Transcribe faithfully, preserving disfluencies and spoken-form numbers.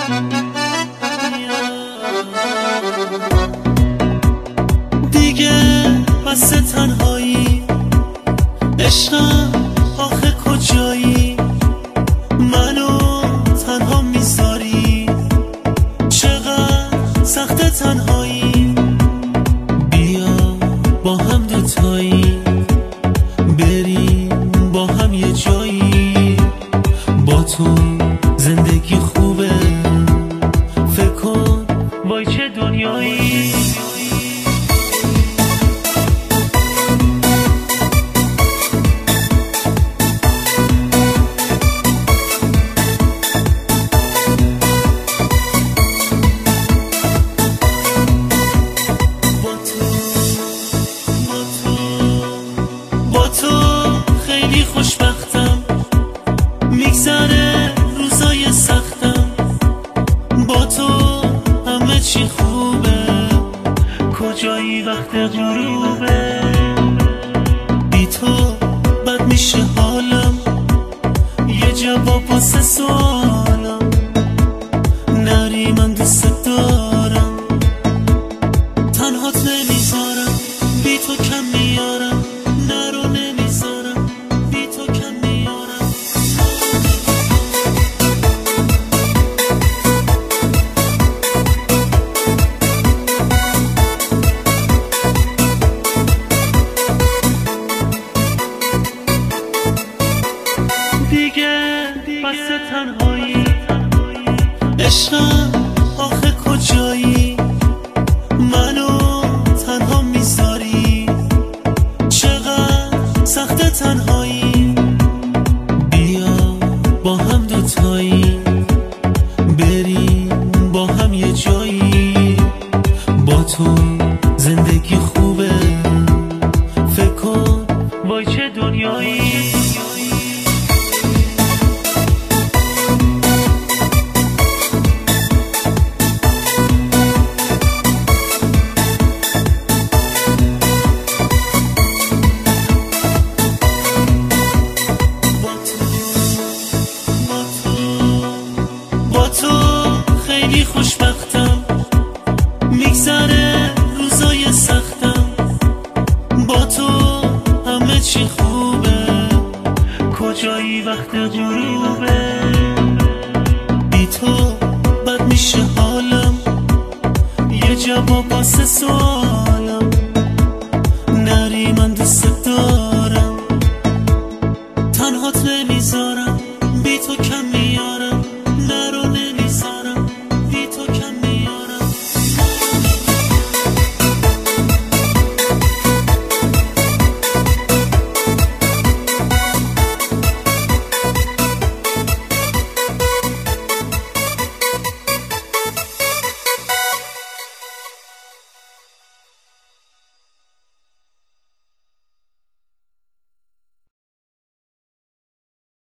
دیگه بس تنهایی، عشقم آخه کجایی؟ منو تنها میذاری، چقدر سخت تنهایی. بیا با هم دوتایی بریم با هم یه جایی، با تو زندگی خوبه، فکر کن وای چه دنیایی. با تو خیلی خوشبختم، میگذره روزای سختم، با تو همه چی خوبه، کجایی وقت غروبه؟ بی تو بد میشه حالم، یه جواب واسه سوالم، نری من دوست دارم، تنهات نمیذارم، بی تو کم میارم، نرو نمیذارم، بی تو کم میارم. دیگه بس تنهایی، عشقم آخه کجایی؟ منو تنها میذاری، چقدر سخت تنهایی. بیا با هم دوتایی بریم با هم یه جایی، با تو زندگی خوبه، فکر کن وای چه دنیایی. با تو خیلی خوشبختم،